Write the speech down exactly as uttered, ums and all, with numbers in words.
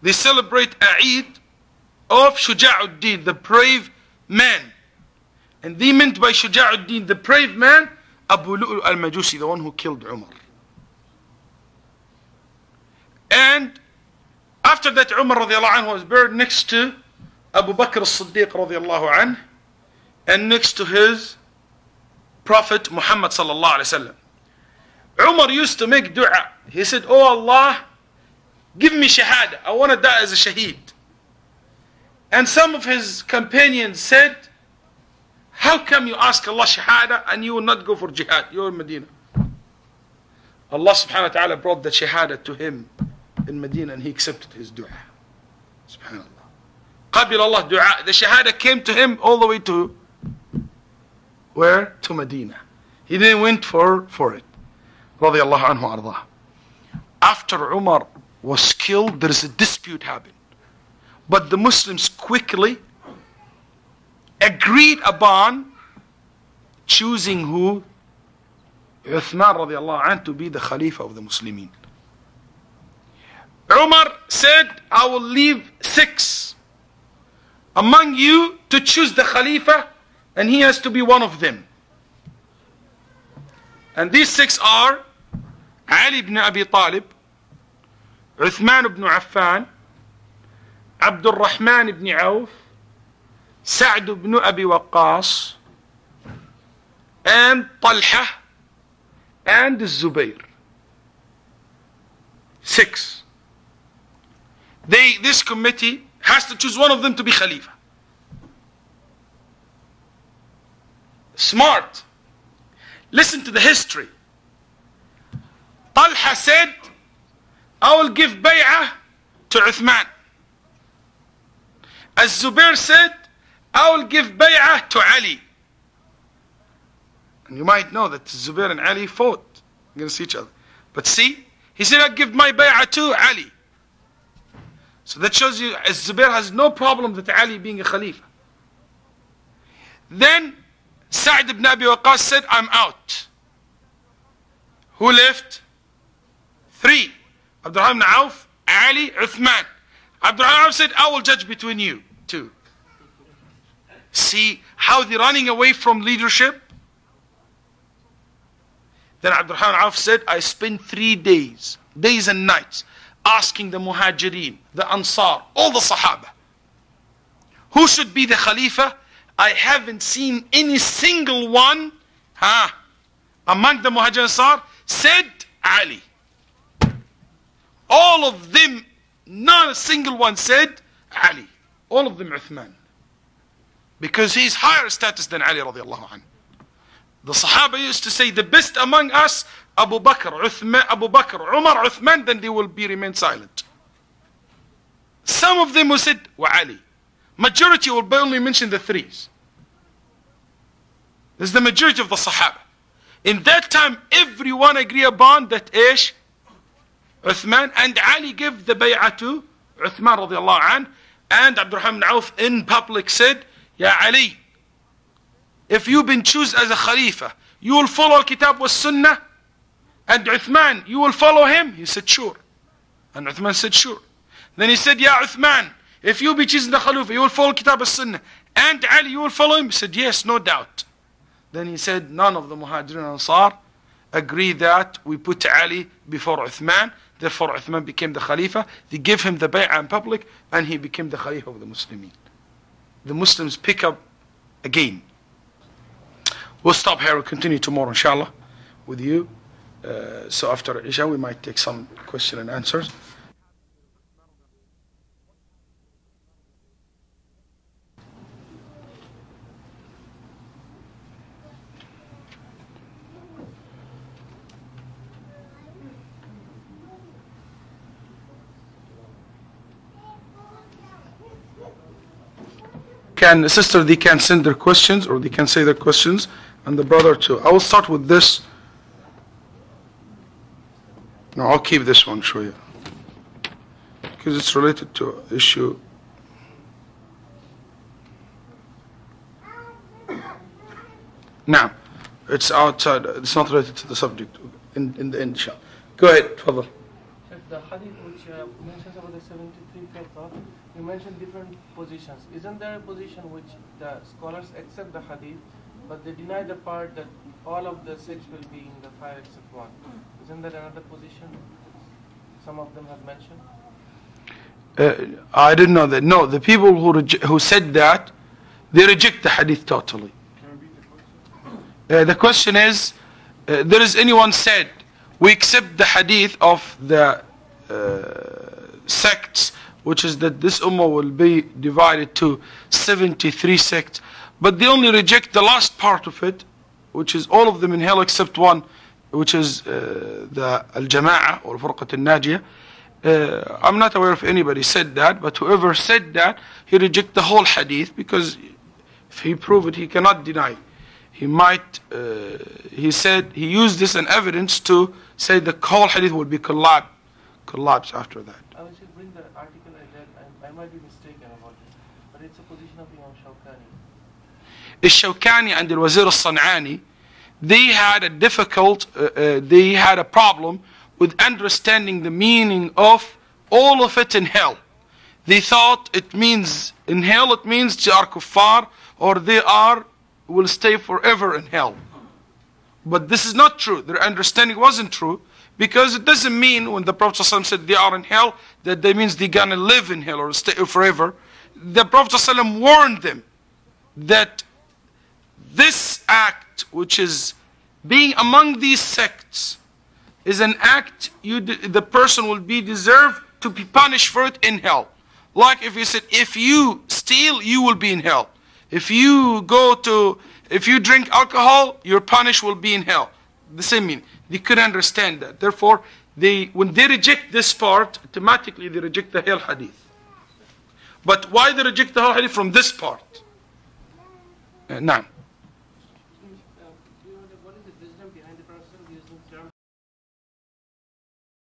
they celebrate Eid of Shuja'uddin, the brave man. And they meant by Shuja'uddin, the brave man, Abu Lu'lu al-Majusi, the one who killed Umar. And after that, Umar radiallahu anhu was buried next to Abu Bakr as-Siddiq radiallahu anhu, and next to his Prophet Muhammad sallallahu alayhi wa sallam. Umar used to make dua. He said, "Oh Allah, give me shahada. I want to die as a shaheed." And some of his companions said, "How come you ask Allah shahada and you will not go for jihad? You're in Medina." Allah subhanahu wa ta'ala brought the shahada to him in Medina and he accepted his dua. Subhanallah. Qabil Allah dua. The shahada came to him all the way to where? To Medina. He didn't went for, for it. Radiallahu anhu ardah. After Umar was killed, there is a dispute happened. But the Muslims quickly agreed upon choosing who? Uthman radiallahu anhu to be the Khalifa of the Muslimin. Umar said, "I will leave six among you to choose the Khalifa, and he has to be one of them." And these six are Ali ibn Abi Talib, Uthman ibn Affan, Abdul Rahman ibn Auf, Sa'd ibn Abi Waqqas, and Talha, and Zubayr. Six. They, this committee has to choose one of them to be Khalifa. Smart. Listen to the history. Talha said, "I will give bay'ah to Uthman." As Zubair said, "I will give bay'ah to Ali." And you might know that Zubair and Ali fought against each other. But see, he said, "I give my bay'ah to Ali." So that shows you, as Zubair has no problem with Ali being a Khalifa. Then Sa'd ibn Abi Waqqas said, "I'm out." Who left? Three. Abdurrahman ibn Auf, Ali, Uthman. Abdurrahman ibn Auf said, "I will judge between you two." See how they're running away from leadership? Then Abdurrahman ibn Auf said, "I spent three days, days and nights, asking the Muhajirin, the Ansar, all the Sahaba, who should be the Khalifa? I haven't seen any single one huh, among the Muhajirin Ansar said Ali. All of them, not a single one said Ali. All of them Uthman. Because he's higher status than Ali radiallahu anhu. The Sahaba used to say, the best among us, Abu Bakr, Uthman, Abu Bakr, Umar, Uthman, then they will be remain silent. Some of them who said, wa Ali. Majority will only mention the threes. This is the majority of the Sahaba. In that time, everyone agree upon that Ish, Uthman, and Ali gave the bay'ah to Uthman radiallahu anhu, and Abdurrahman ibn Auf in public said, Ya Ali, if you've been chosen as a Khalifa, you will follow Kitab wa Sunnah, and Uthman, you will follow him? He said, sure. And Uthman said, sure. Then he said, Ya Uthman, if you be chosen the Khalifa, you will follow Kitab wa Sunnah, and Ali, you will follow him? He said, yes, no doubt. Then he said, none of the Muhajirin and Ansar agree that we put Ali before Uthman. Therefore Uthman became the Khalifa. They gave him the bay'ah in public, and he became the Khalifa of the Muslimin. The Muslims pick up again. We'll stop here. We'll continue tomorrow, inshallah, with you. Uh, so after Isha, we might take some question and answers. Can sister, they can send their questions, or they can say their questions, and the brother too. I will start with this. No, I'll keep this one, show you, because it's related to issue. Now, it's outside. It's not related to the subject. In in the end, inshallah. Go ahead, Fadl. the hadith which uh, mentions about the seventy-three fiqh, you mentioned different positions. Isn't there a position which the scholars accept the hadith, but they deny the part that all of the six will be in the fire except one? Isn't that another position some of them have mentioned? Uh, I didn't know that. No, the people who reje- who said that, they reject the hadith totally. Uh, the question is, uh, there is anyone said, we accept the hadith of the uh, sects, which is that this ummah will be divided to seventy-three sects, but they only reject the last part of it, which is all of them in hell except one, which is uh, the Al-Jama'ah or Furqat Al-Najiyah. Uh, I'm not aware if anybody said that, but whoever said that, he reject the whole hadith, because if he prove it, he cannot deny. He might, uh, he said, he used this as evidence to say the whole hadith will be collapsed, collapsed after that. I will just bring the article I read, I, I might be mistaken about it, but it's a position of Imam Shawkani. Al-Shawkani and Al-Wazir Al-San'ani, they had a difficult, uh, uh, they had a problem with understanding the meaning of all of it in hell. They thought it means, in hell it means they are kuffar, or they are, will stay forever in hell. But this is not true. Their understanding wasn't true, because it doesn't mean when the Prophet ﷺ said they are in hell, that that means they're going to live in hell or stay forever. The Prophet ﷺ warned them that this act, which is being among these sects, is an act you de- the person will be deserved to be punished for it in hell. Like if you said, if you steal, you will be in hell. If you go to, if you drink alcohol, your punish will be in hell. The same meaning. They couldn't understand that. Therefore, they when they reject this part, automatically they reject the whole hadith. But why they reject the whole hadith from this part? Uh, now.